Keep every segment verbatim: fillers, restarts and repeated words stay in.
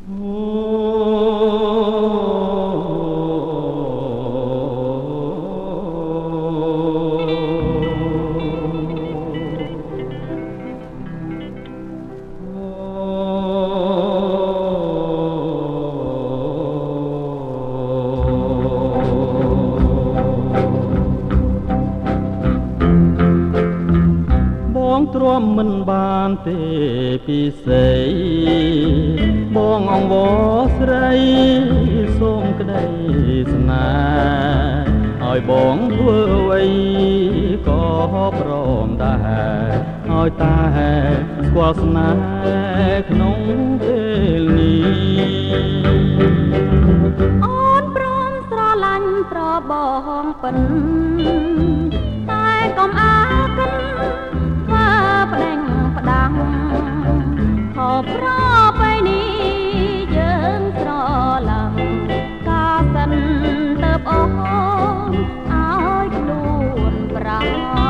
ទ្រាំមិនបានទេពីស្រីបងអង្វរស្រីសូមក្តីស្នេហ៍ឲ្យបងធ្វើអ្វីក៏ព្រមដែរឲ្យតែស្គាល់ស្នេហ៍ក្នុងពេលនេះអូនព្រមស្រឡាញ់ប្របងពិនតែកុំអាកិនផ្ដេញផ្ដាំខោប្របីនេះយើងស្រឡាញ់កាសិនទៅអូនឲ្យខ្លួនប្រា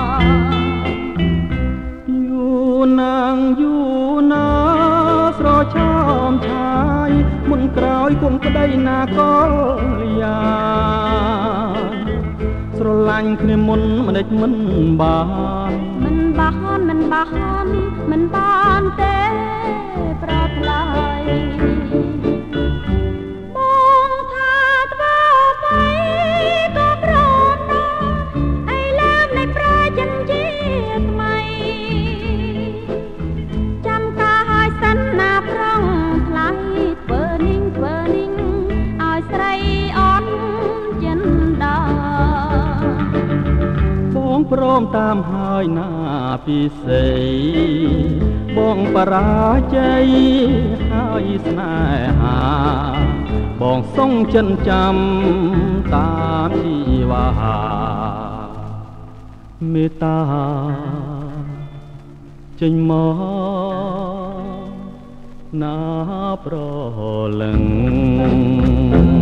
យូរណាងយូរណាស្រឆោមឆាយមុនក្រោយគុំក្តីណាកលយាស្រឡាញ់គ្នាមុនមិនដេចមិនបានមិនបានមិនបានមិនបានទេប្រថ្លៃបងថាធ្វើអ្វីក៏ប្រណឥឡូវនៃប្រចិនជាថ្មីចាំការឲ្យសិនណាប្រងថ្លៃធ្វើនីងធ្វើនីងឲ្យស្រីអន់ចិនដាបងព្រមតាមហើយណាពិសេសបងបរាជ័យហើយស្នេហាបងសងចិនចាំតាមជីវ៉ាមេត្តាចេញមកណាប្រលឹង